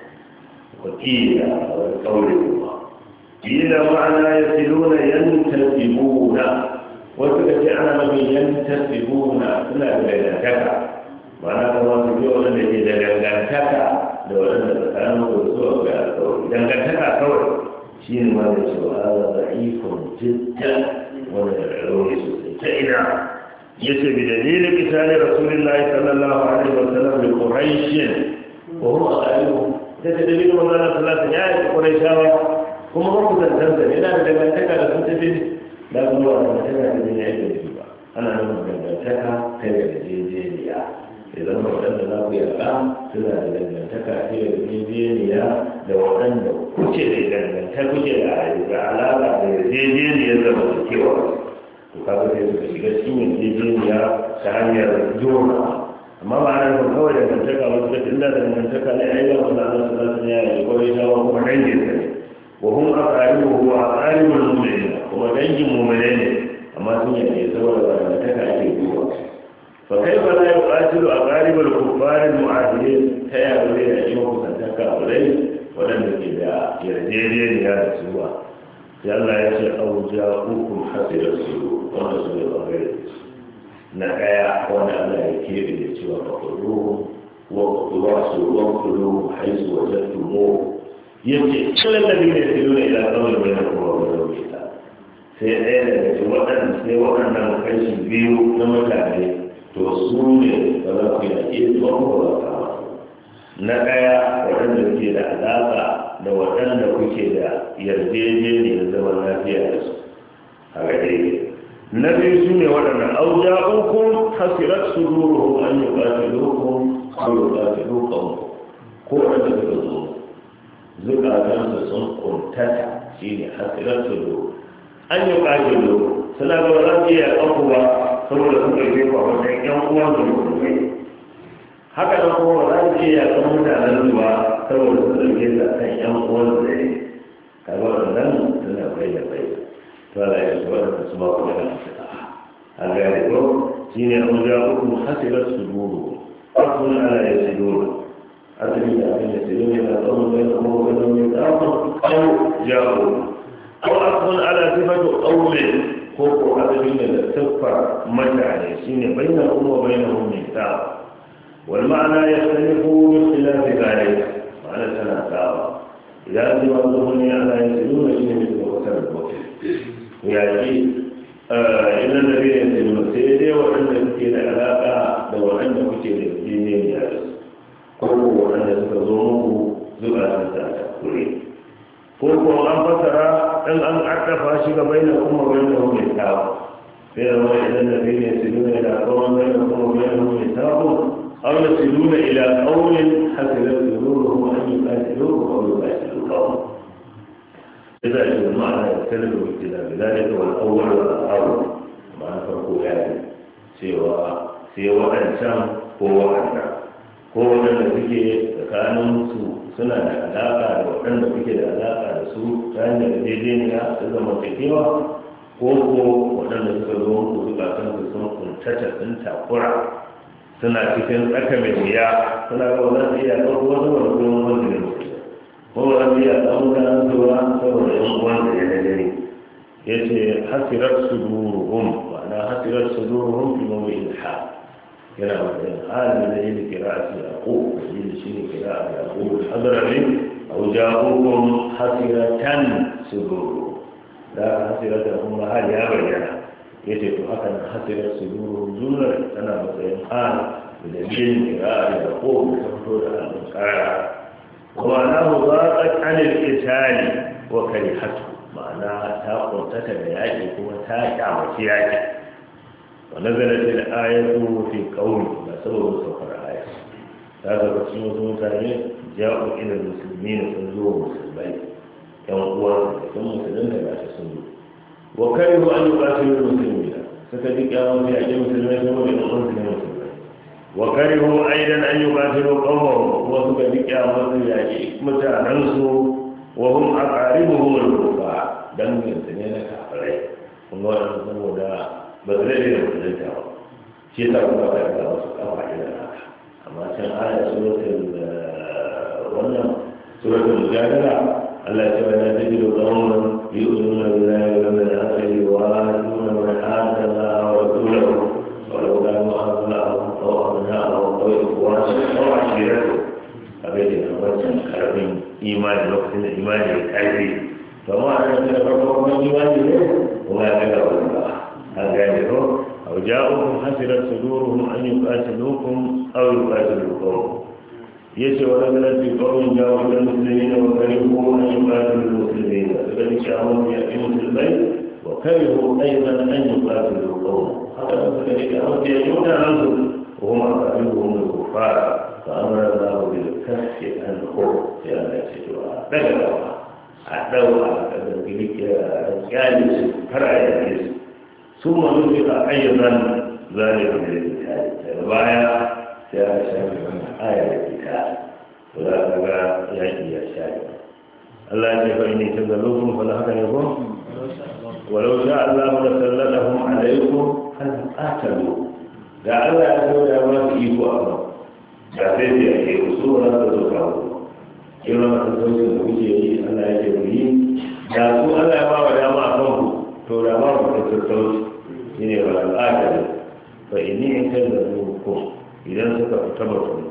وكيلا والقول الله إلى معنى يصلون ينتسبون وسكت أنا من ينتسبون سنة بينك ma'ana kuma su biyo wanda ke da dangantaka da waɗanda tsakanin da su a ga alƙawari dangantaka kawai shi ne ma da cewa ala da'ifun jiddan wanda da rauni sosai ta ina yace bi dalilin kisani rasulullahi sallallahu alaihi wa sallam bi quraishin wa hum aqalibu da dalilin magana sallallahu ya yi quraishawa kuma ba ku tantance yana da dangantaka da sun tafi da kuma wannan tana da ne yake ba ana nuna dangantaka ta yarjejeniya idan waɗanda za ku yarda suna da dangantaka ta yarjejeniya da waɗanda kuke da dangantaka kuke da alaƙa da yarjejeniyar zama da kewa to kaga sai suka shiga cikin yarjejeniya ta hanyar jona amma ba ana nufin kawai dangantaka wasu da inda dangantaka ne a yi ga wasu ana suna sun yaya da kawai shawa kuma dangin sa ne wa hun a ƙaribu wa a ƙaribin mummuni kuma dangin mummuni ne amma sun yaya saboda dangantaka ake zuwa فكيف لا يقاتل أقارب الكفار المعاهدين تيار لي أجمع سنتك أولي ولم يكن يرجيني يا رسول يلا يشاء أو جاءوكم حسر السلوك ونسل الغير نكايا وانا لا يكيب يتوى فقلوهم وقتواصوا وقلوهم حيث وجدتموه يجي كل الذين يسلون إلى قول بينكم وبينهم الكتاب سيئين يتوى سيئين أنه كيش بيو نمتعني to su ne ba za ku yi ake tsohon ba za na ɗaya waɗanda ke da alaƙa da waɗanda kuke da yarjejeniyar zaman lafiya da su a gaɗe na biyu su ne waɗanda auja'ukum hasirat suduruhum an yuqatilukum aw yuqatilukum ko waɗanda suka zo zukatansu sun kuntata shine hasirat suduruhum an yuqatilukum suna ga ba za iya ɗauku ba saboda sun ɗauke ku a wajen ƴan uwan su musulmai haka nan kuma ba za su iya ɗan mutanen su ba saboda sun ɗauke su a kan ƴan uwan su ne kaga waɗannan suna bai da bai فلا يتولى الاسباب ولا الفتاة هذا يقول حين أوجاؤكم حسرت صدورهم أصل على يسدون أدري أن يسدون إلى قوم بينهم وبينهم يتآخر أو جاءوا أو أصل على صفة قوم خوف أدري أن تكفر متعني حين بينهم وبينهم ميثاق والمعنى يختلف باختلاف ذلك معنى سنة إذا أدري على يسدون حين مثل وكتب الوكيل yaƙi idan da biyan silma sai dai waɗanda suke da alaƙa da waɗanda kuke da jini da su ko waɗanda suka zo muku zuba su da kure ko ko an fasara in an addafa shi ga bayyana kuma bayyana mai tawo sai da wani idan da biyan silma ila kawon bayyana kuma bayyana mai tawo aw yasiluna ila qawlin hasilat suduruhum an yuqatiluhum aw yuqatiluhum إذا المعنى يختلف باختلاف ذلك والأول والآخر معنى فرقه يعني سوى سوى أنسان هو أنسان هو أن فيك كانوا سنة علاقة وأن فيك علاقة سوء كان يجدينها إذا ما تكيوا هو وأن تكلمون وتبقى تنسون كنتة أنت قرع سنة كتن أكمل ويا سنة ولا هي أقوى ولا أقوى هو أبي أولا سوى سوى الإخوان الجلالين يتي حسرت صدورهم وأنا حسرت صدورهم في موضع الحال كلام الحال من دليل قراءة يعقوب دليل شيء قراءة يعقوب الحضرمي أو جاءوكم حسرة صدورهم لا حسرة هم هل يا بيانا يتي هكذا حسرت صدورهم جملة أنا مثلا حال بدليل قراءة يعقوب تفضل القراءة ومعناه ضاقت عن القتال وكرهته معناها تاقل تتبعاك وتاكع وسياك ونزلت الآية في قول ما سبب سفر آية هذا الرسول صلى الله عليه وسلم جاءوا إلى المسلمين فنزوه مسلمين ينقوا ثم مسلمين لا تسنوا وكرهوا أن يقاتلوا المسلمين ستجد يوم في أجل مسلمين ثم ينقون في المسلمين وكرهوا أيضا أن يقاتلوا قومهم وسكتك يا مصري متعنسوا وهم أقاربهم الكفار دم ينتنين كافرين والله أنه دا بدري يمتلك شيء تقول لك الله سبحانه وتعالى أما كان آية سورة سورة المجادلة الله تعالى تجد قوما يؤمنون بالله واليوم الآخر ويؤمنون من حاد الله ورسوله ولو كانوا أبناءهم أو أبناءهم أو إخوانهم أو عشيرتهم أبدا أبدا كرم إيمان الوقت الإيمان الكافي فما أنا أتفرق من إيمان وما أتفرق الله هذا يقول أو جاءوكم حسرت صدورهم أن يقاتلوكم أو يقاتلوكم يسوع ولد في قوم جاءوا إلى المسلمين وكرهوا أن يقاتلوا المسلمين فذلك شعبهم يأتي مسلمين وكرهوا أيضا أن يقاتلوا القوم هذا ذلك أمر يجون عنهم وهم أقاربهم الكفار فأمر الله بالكف عن الخوف في هذا السجوع بلغوا أعدوا على ذلك جالس فرع يجلس ثم نطق أيضا ذلك بالقتال الرواية سيارة شامل آية القتال ولا تبع يأتي الشاهد الله يقول فإني تذلوكم فلا هكذا يقول ولو شاء الله لسلطهم عليكم فلقاتلوا لعل أسوأ ما تجيبوا أمر جافيت يأتي أسوأ لا تذكروا كما تنسوا الموجي الله يجب جاسوا الله يبقى وداما أخوه توداما فتنسوا إني فلقاتلوا فإني تذلوكم إذا ستفتبروا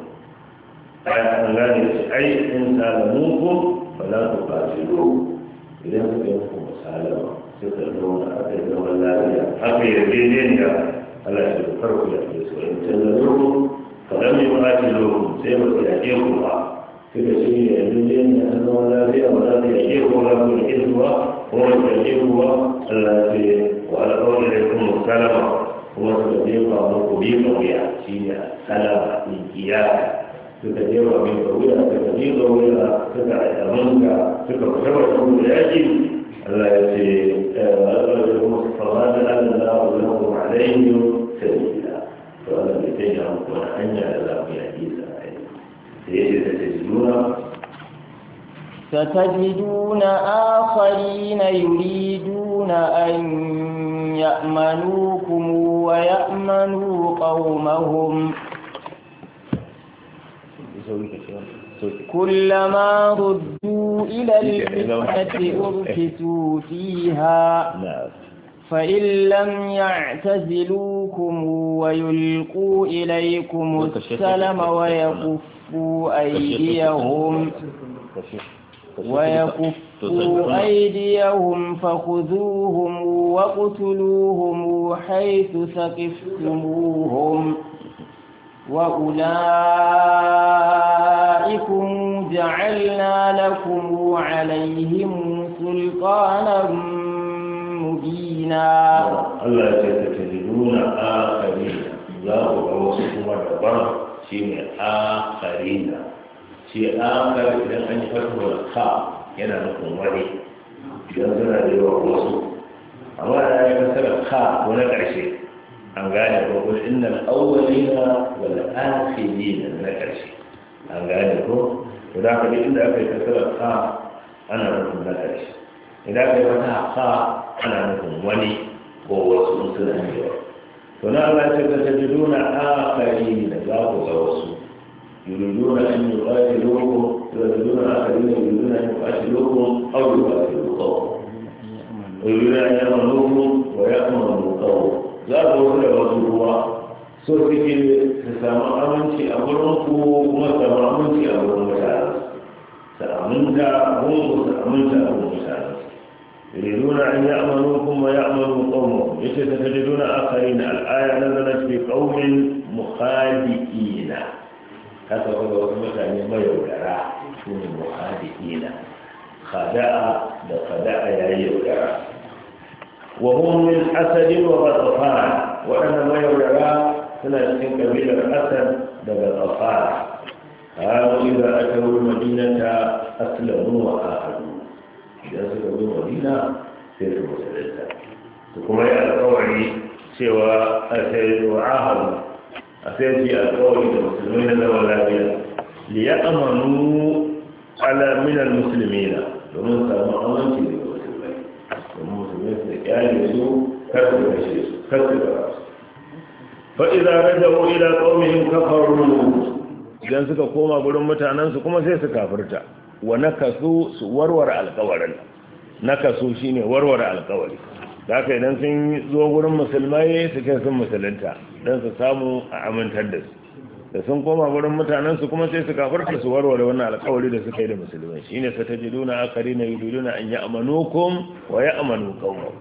أي إن سالموكم فلا تقاتلوا إذا ستفتبروا مسالمة ستفتبروا أكثر من لا أخي يبينين على الفرق يحدث وإن تذلوكم فلم يقاتلوكم سيبت يأتيكم suka ce yanzu ne an zama lafiya ba za ta yake ko za ku yake zuwa ko wani yake kuwa Allah ce wa alƙawar da kuma salama kuma suka jefa muku bi kauya shi ne salama in kiyaka suka jefa bi kauya suka bi kauya suka ayamanka suka fita wa kuma yaki Allah ya ce wa alƙawar da kuma fama da Allah wa lahu alaihim sabila to Allah bai sanya muku wani hanya da za ku yaki sa ستجدون آخرين يريدون أن يأمنوكم ويأمنوا قومهم كلما ردوا إلى الفتنة أركسوا فيها فإن لم يعتزلوكم ويلقوا إليكم السلم ويكفوا أيديهم ويكفوا أيديهم فخذوهم واقتلوهم حيث ثقفتموهم وأولئكم جعلنا لكم عليهم سلطانا مبينا. الله يتجدون آخرين لا أوصفهم الربان شيء آخرين شيء آخر إذا أن يفتحوا الخاء ينا نكون ولي إذا سنة ديوة وصف أما لا يفتح الخاء ونقع شيء أن قال يقول إن الأولين والآخرين نقع شيء أن قال يقول وذاك إن أفتح الخاء أنا نكون نقع شيء إذا فتح الخاء أنا نكون ولي ووصف سنة ديوة فنعلم تجدون آخرين لا وصف يريدون أن يقاتلوكم يريدون آخرين يريدون أن يقاتلوكم أو يقاتلوكم ويريدون أن يأمنوكم ويأمنوا قوم لا تقول رسولها سوفك سسامة أمنتي أمرنكم وما سامة أمنتي أمرنكم سأمنت هم وسأمنت أمرنكم يريدون أن يأمنوكم ويأمنوا قومهم يتجدون آخرين الآية نزلت في قوم مخادئين haka kuma wasu mutane mayaudara su ne muhadihina khada'a da khada'a ya yi yaudara wa hum min asadin wa ghatafan waɗannan mayaudara suna cikin kabilar asad daga ghatafan hawa idza atawu madinata aslamu wa ahadu idan suka zo madina sai su musulunta su kuma yi alƙawari cewa a sai wa ahadu a sai ji alƙawari da musulmi na zaman lafiya liya amanu ala minal musulmi na domin samu aminci daga musulmai domin musulmai su da kyale su kar su kashe su kar su gara su fa idza rajau ila qaumihim kafaru idan suka koma gurin mutanen su kuma sai su kafirta wa nakasu su warware alƙawarin nakasu shine warware alƙawari da haka idan sun zo gurin musulmai su kai sun musulunta don su samu a amintar da su da sun koma gurin mutanensu kuma sai su kafarta su warware wannan alkawari da suka yi da musulmai shine sa ta jiduna akari na yuduna an yi amanukum wa ya amanu qaumahum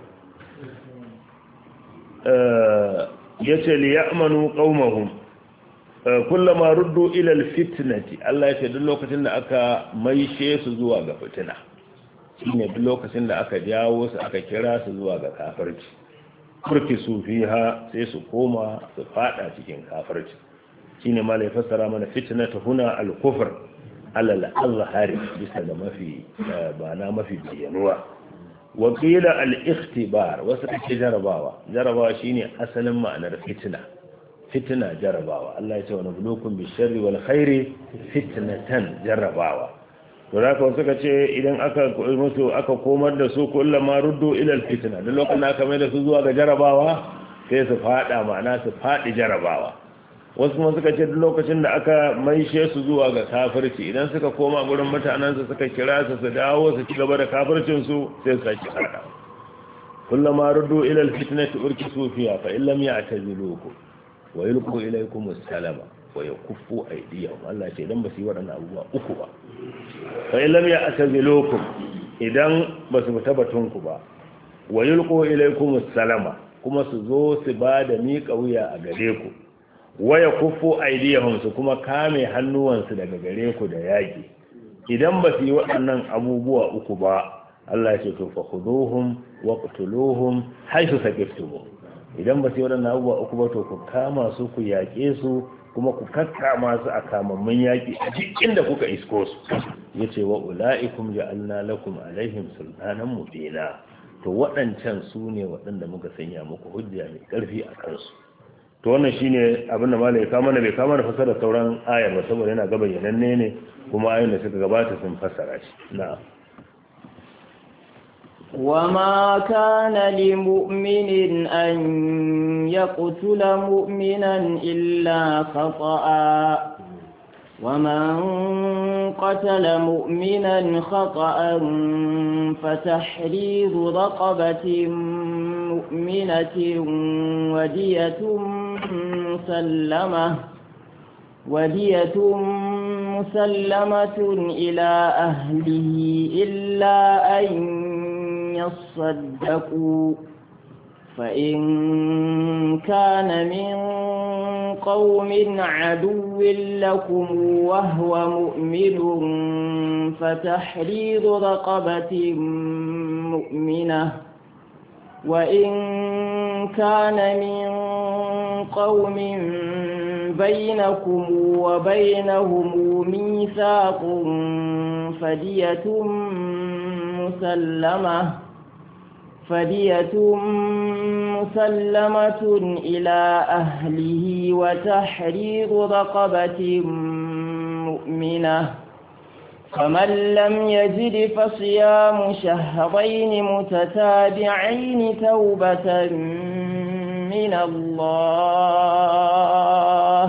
ya ce li ya amanu qaumahum kullama ruddu ila alfitnati Allah ya ce duk lokacin da aka maishe su zuwa ga fitina shine duk lokacin da aka jawo su aka kira su zuwa ga kafirci kurki su fiha sai su koma su fada cikin kafirci shine malai fassara mana fitnatu huna al-kufr ala al-azhari bisa da mafi ba na mafi bayanuwa wa qila al-ikhtibar wasu take jarabawa jarabawa shine asalin ma'anar fitna fitna jarabawa Allah ya ce wa nabluukum bish-sharri wal khairi fitnatan jarabawa to haka wasu ka ce idan aka musu aka komar da su kullama ruddu ila al-fitna duk lokacin da aka mai da su zuwa ga jarabawa sai su fada ma'ana su fadi jarabawa wasu kuma suka ce duk lokacin da aka maishe su zuwa ga kafirci idan suka koma gurin mutanen su suka kira su su dawo su ci gaba da kafircin su sai su saki fada kullama ruddu ila al-fitnati urkisu fiha fa illam ya'tazilukum wa yulqu ilaykum as-salama wa yakuffu aydiyahum Allah ce idan ba su yi waɗannan abubuwa uku ba fa illam ya'tazilukum idan ba su fita batunku ba wa yulqu ilaykum as-salama kuma su zo su ba da miƙa wuya a gare ku wa yakuffu aydiyahum su kuma kame hannuwansu daga gare ku da yaƙi idan ba su yi waɗannan abubuwa uku ba Allah ya ce to fa khuduhum waqtuluhum haythu saqiftumuh idan ba su yi waɗannan abubuwa uku ba to ku kama su ku yaƙe su kuma ku kakkama su a kamammun yaƙi a duk inda kuka isko su yace wa ulaikum ja'alna lakum alaihim sultanan mubina to waɗancan su ne waɗanda muka sanya muku hujja mai ƙarfi a kansu to wannan shine abin da malai ka mana bai kama da fasara sauran ayar ba saboda yana gaba yananne ne kuma ayoyin da suka gabata sun fassara shi na'am وما كان لمؤمن أن يقتل مؤمنا إلا خطأ ومن قتل مؤمنا خطأ فتحرير رقبة مؤمنة ودية مسلمة ودية مسلمة إلى أهله إلا أن يصدقوا فإن كان من قوم عدو لكم وهو مؤمن فتحرير رقبة مؤمنة وإن كان من قوم بينكم وبينهم ميثاق فدية مسلمة فدية مسلمة إلى أهله وتحرير رقبة مؤمنة فمن لم يجد فصيام شهرين متتابعين توبة من الله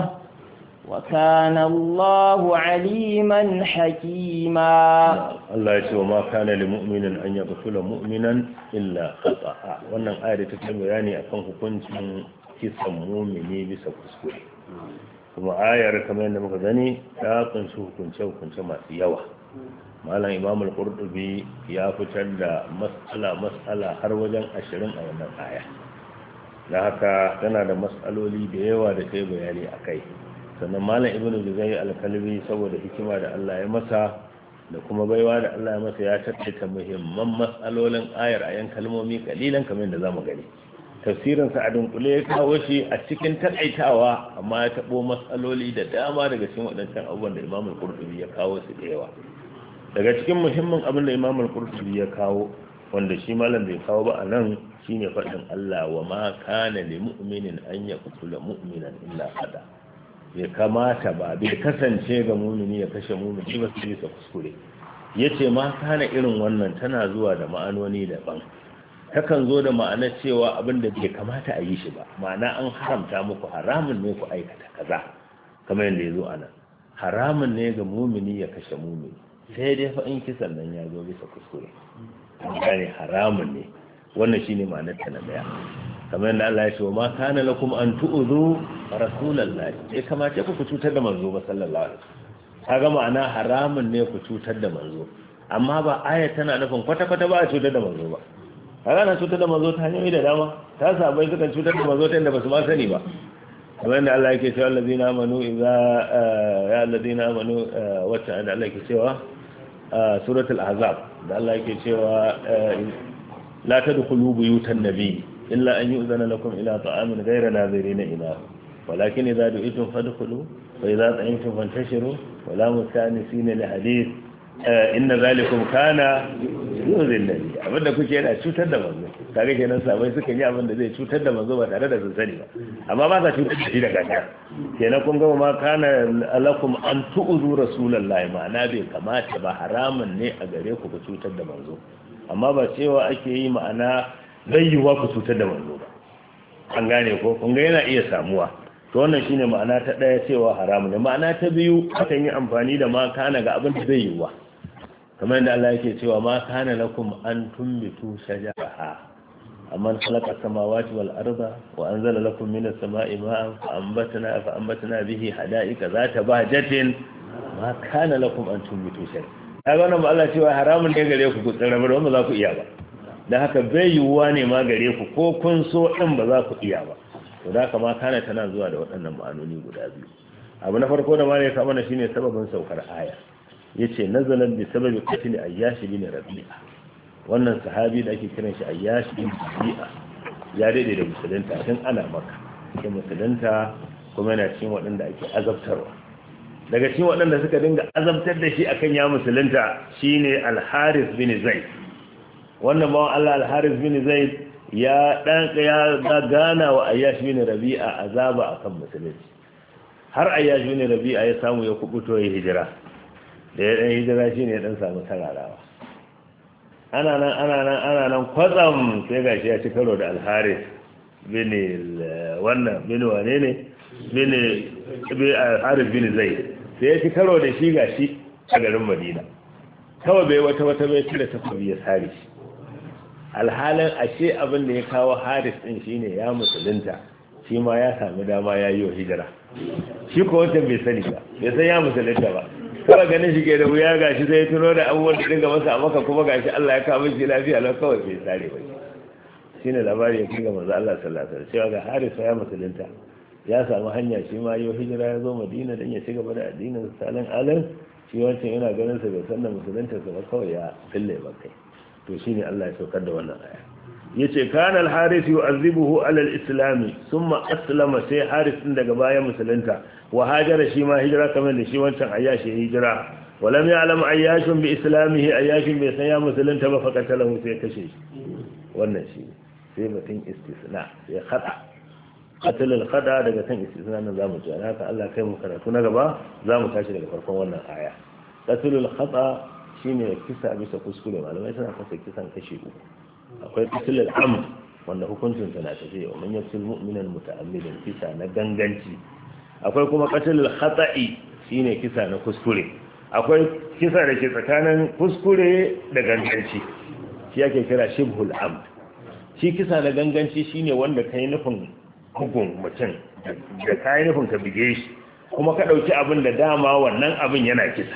وكان الله عليما حكيما الله يسوى ما كان لمؤمن أن يقتل مؤمنا إلا خطأ wannan ayar ta ce bayani akan hukuncin kisan mu'mini bisa kuskure kuma ayar kamar yadda muka gani ta kunshi hukunce hukunce masu yawa malam Imam al-Qurtubi ya fitar da mas'ala mas'ala har wajen ashirin a wannan aya da haka tana da mas'aloli da yawa da kai bayani akai sannan malam ibnu juzai al-kalbi saboda hikima da Allah ya masa da kuma baiwa da Allah ya masa ya tattaita muhimman mas'alolin ayar a yan kalmomi kalilan kamar da zamu gani tafsirin sa a dunkule ya kawo shi a cikin takaitawa amma ya tabo mas'aloli da dama daga cikin wadannan abubuwan da Imam al-Qurtubi ya kawo su da yawa daga cikin muhimmin abin da Imam al-Qurtubi ya kawo wanda shi malam bai kawo ba anan shine faɗin Allah wa ma kana lil mu'minin an yaqtula mu'minan illa khata ya kamata ba bai kasance ga mumini ya kashe mumini ba su bisa kuskure yace ma kana irin wannan tana zuwa da ma'anoni daban takan zo da ma'ana cewa abin da bai kamata a yi shi ba ma'ana an haramta muku haramun ne ku aikata kaza kamar yadda yazo anan haramun ne ga mumini ya kashe mumini sai dai fa in kisan nan ya zo bisa kuskure gane haramun ne wannan shine ma'anar ta na daya kamar yadda Allah ya ce ma kana lakum an tu'udhu rasulullahi eh kamace ku ku cutar da manzo ba sallallahu alaihi wasallam kaga ma'ana haramun ne ku cutar da manzo amma ba aya tana nufin kwata kwata ba a cutar da manzo ba kaga na cutar da manzo ta hanyoyi da dama ta sabai sukan cutar da manzo ta inda basu ma sani ba kamar yadda Allah yake cewa allazina amanu idza ya allazina amanu wata da Allah yake cewa suratul ahzab da Allah yake cewa la tadkhulu buyutan nabiy إلا أن يؤذن لكم إلى طعام غير ناظرين إناه ولكن إذا دعيتم فادخلوا وإذا طعمتم فانتشروا ولا مستأنسين لحديث آه إن ذلكم كان يؤذي النبي abinda kuke yana cutar da manzo kage kenan sabai suka yi abin da zai cutar da manzo ba tare da sun sani ba amma ba sa cutar da shi da kanta kenan kun ga ma kana alakum an tu'zu rasulullahi ma'ana bai kamata ba haramun ne a gare ku ku cutar da manzo amma ba cewa ake yi ma'ana zai yi wa ku cutar da manzo ba an gane ko kun ga yana iya samuwa to wannan shine ma'ana ta daya cewa haramu ne ma'ana ta biyu akan yi amfani da ma kana ga abin da zai yi wa kamar yadda Allah yake cewa ma kana lakum an tumbitu shajaraha amman khalaqa samawati wal arda wa anzala lakum minas sama'i ma'an fa anbatna fa anbatna bihi hada'ika zata bahjatin ma kana lakum an tumbitu shajaraha kaga wannan ba Allah cewa haramun ne gare ku ku tsara ba ba za ku iya ba da haka bai yiwuwa ne ma gare ku ko kun so ɗin ba za ku iya ba to da haka ma kana tana zuwa da waɗannan ma'anoni guda biyu abu na farko da ma ya kama na shine sababin saukar aya yace nazalan bi sababi qatl ayyash bin rabi'a wannan sahabi da ake kiran shi ayyash bin rabi'a ya daidai da musulunta tun ana maka ke musulunta kuma yana cikin waɗanda ake azabtarwa daga cikin waɗanda suka dinga azabtar da shi akan ya musulunta shine al-Haris bin Zaid wannan bawan Allah al-Haris bin Zaid ya dan ya gana wa Ayyash bin Rabi'a azaba akan musulunci har Ayyash bin Rabi'a ya samu ya kubuto ya hijira da ya dan hijira shine ya dan samu tararawa ana nan ana nan ana nan kwatsam sai gashi ya ci karo da al-Haris bin wannan bin wane ne bin al-Haris bin Zaid sai ya ci karo da shi gashi a garin Madina kawai bai wata wata bai cire takobi ya sare shi alhalin ashe abin da ya kawo Haris din shine ya musulunta shi ma ya sami dama ya yi wa hijira shi ko wancan bai sani ba bai san ya musulunta ba kawai ganin shi ke da wuya gashi sai tuno da abubuwan da dinga masa a maka kuma gashi Allah ya kawo shi lafiya lau kawai bai sare ba shine labari ya kiga manzo Allah sallallahu alaihi wasallam cewa ga Haris ya musulunta ya samu hanya shi ma yi wa hijira ya zo Madina dan ya ci gaba da addinin salin alin shi wancan yana ganin sa bai san da musulunta ba kawai ya fille ba kai to shine Allah ya saukar da wannan aya yace kana al-Harith yu'azzibuhu ala al-islam thumma aslama sai Harith din daga bayan musulunta wa hajara shi ma hijira kamar da shi wancan Ayyash ya hijira walam ya'lam Ayyash bi islamihi Ayyash bai san ya musulunta ba faqatalahu sai kashe shi wannan shi sai batun istisna sai khata qatl al-khada daga kan istisna nan zamu ji haka Allah kai mu karatu na gaba zamu tashi daga farkon wannan aya qatl al-khata shine kisa bisa kuskure malamai suna kasa kisan kashi uku akwai qitlul amd wanda hukuncin sa na tafiya wa man yaqtul mu'minan muta'ammidan kisa na ganganci akwai kuma qatlul khata'i shine kisa na kuskure akwai kisa da ke tsakanin kuskure da ganganci shi ake kira shibhul amd shi kisa na ganganci shine wanda kai nufin hukun mutum da kai nufin ka bige shi kuma ka dauki abin da dama wannan abin yana kisa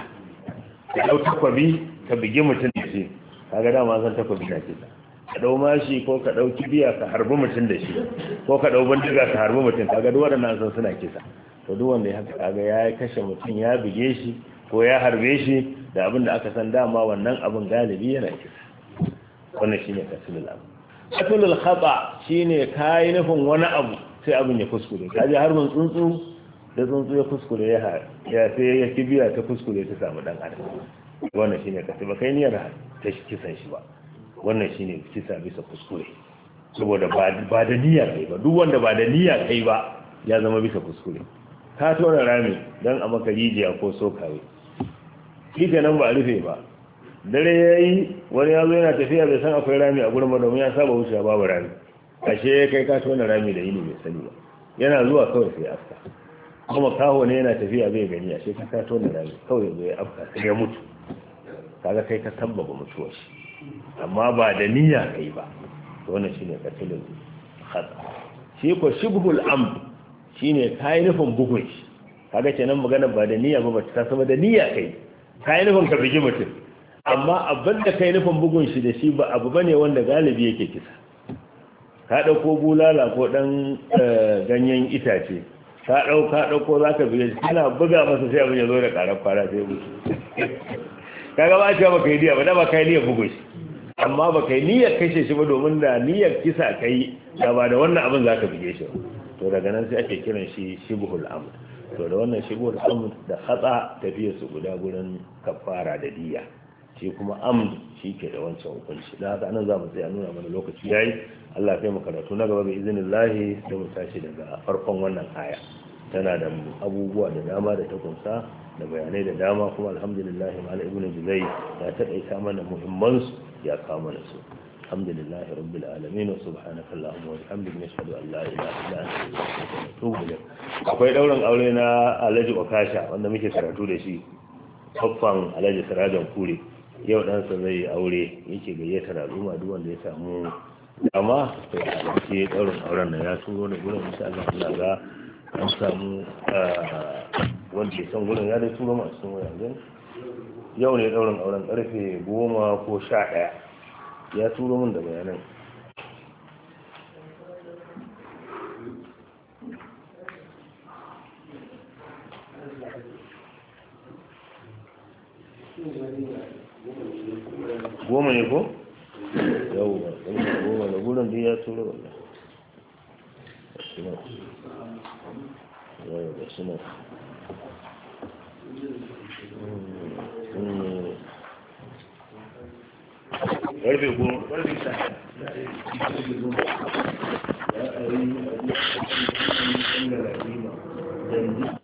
ka ɗau takwabi ka bigi mutum da shi kaga dama zan takwabi na kisa ka ɗau mashi ko ka ɗau kibiya ka harbi mutum da shi ko ka ɗau bindiga ka harbi mutum kaga duk waɗannan san suna kisa to duk wanda ya kaga ya kashe mutum ya bige shi ko ya harbe shi da abin da aka san dama wannan abin galibi yana kisa wannan shine qatlul am qatlul khata shine kai nufin wani abu sai abin ya kuskure kaje harbin tsuntsu da tsuntsu ya kuskure ya ya sai ya kibiya ta kuskure ta samu dan adam wannan shine kace ba kai niyyar ta kisan shi ba wannan shine kisa bisa kuskure saboda ba ba da niyya kai ba duk wanda ba da niyya kai ba ya zama bisa kuskure ka tona rami dan a maka rijiya ko sokawe kike nan ba a rufe ba dare yayi wani yazo yana tafiya bai san akwai rami a gurin ba domin ya saba wucewa babu rami ashe kai ka tona rami da yini bai sani ba yana zuwa kawai sai aska kuma kawo ne yana tafiya bai gani a shekar ka tona rami kawai zai afka sai ya mutu kaga kai ka sabbaba mutuwar shi amma ba da niyya kai ba to wannan shine qatlul khata shi ko shibhul amd shine kai nufin bugun shi kaga kenan magana ba da niyya ba ba ta saba da niyya kai kai nufin ka bigi mutum amma abin da kai nufin bugun shi da shi ba abu bane wanda galibi yake kisa ka dauko bulala ko dan ganyen itace ka ɗauka ɗauko za ka biya shi kana buga masa sai abin ya zo da ƙarar kwara sai mutu kaga ba cewa baka yi niyya ba da ba ka yi niyyar bugu shi amma baka yi niyyar kashe shi ba domin da niyyar kisa kai da ba da wannan abin za ka bige shi to daga nan sai ake kiran shi shibhul amd to da wannan shibhul amd da khata tafiya su guda gurin kafara da diyya shi kuma amd shi ke da wancan hukunci da haka nan za mu tsaya nuna mana lokaci yayi Allah ya kai mu karatu na gaba bi iznillahi da mu tashi daga farkon wannan aya tana da abubuwa da dama da ta kunsa da bayanai da dama kuma alhamdulillah ma'al ibn juzai ya taƙaita mana muhimman su ya kawo mana su alhamdulillah rabbil alamin wa subhanaka allahumma wa bihamdika nashhadu an la ilaha illa anta astaghfiruka wa atubu ilayk akwai daurin aure na Alhaji Okasha wanda muke karatu da shi kafan Alhaji Sirajan Kure yau ɗansa zai aure yake gayyatar al'umma duk wanda ya samu dama sai a halarci ɗaurin auren da ya turo da gurin insha Allah Allah ga an samu wanda ya san gurin ya dai turo masu sun yanzu yau ne ɗaurin auren ƙarfe goma ko sha ɗaya ya turo min da bayanan goma ne ko? yau ba ƙarfe goma da gurin da ya tura wannan suna yau da suna ƙarfe goma ƙarfe sa ya a yi a yi a yi a yi a yi